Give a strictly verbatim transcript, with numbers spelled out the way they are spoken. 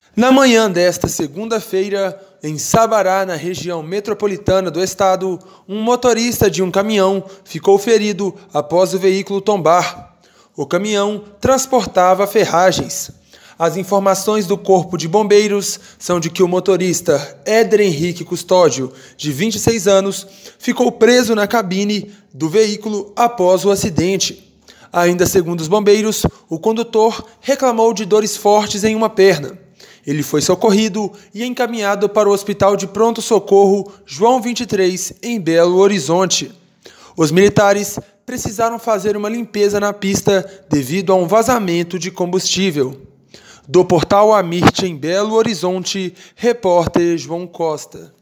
Na manhã desta segunda-feira, em Sabará, na região metropolitana do estado, um motorista de um caminhão ficou ferido após o veículo tombar. O caminhão transportava ferragens. As informações do Corpo de Bombeiros são de que o motorista Éder Henrique Custódio, de vinte e seis anos, ficou preso na cabine do veículo após o acidente. Ainda segundo os bombeiros, o condutor reclamou de dores fortes em uma perna. Ele foi socorrido e encaminhado para o Hospital de Pronto-Socorro João vinte e três, em Belo Horizonte. Os militares precisaram fazer uma limpeza na pista devido a um vazamento de combustível. Do portal Amirte, em Belo Horizonte, repórter João Costa.